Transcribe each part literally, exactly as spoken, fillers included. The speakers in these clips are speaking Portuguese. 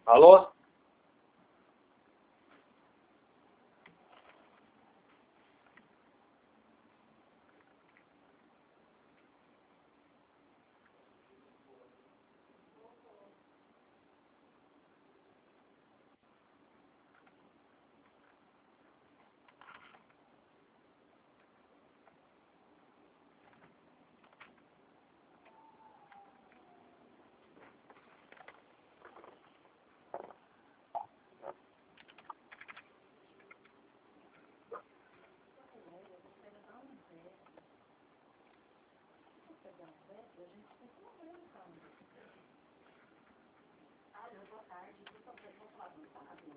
Alô? Alô, boa tarde. Por favor, vou falar com o Fábio.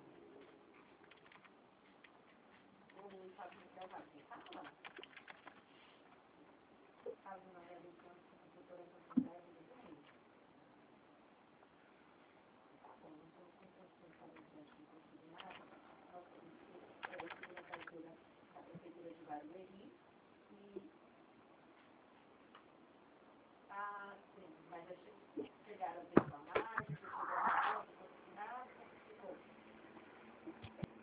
O Fábio Miguel Vazio, fala? Fábio não é do campo, doutora Santana, tudo bem? Tá bom, então, como você falou diante do consignado, nós temos que é, a carteira da Prefeitura de Barueri,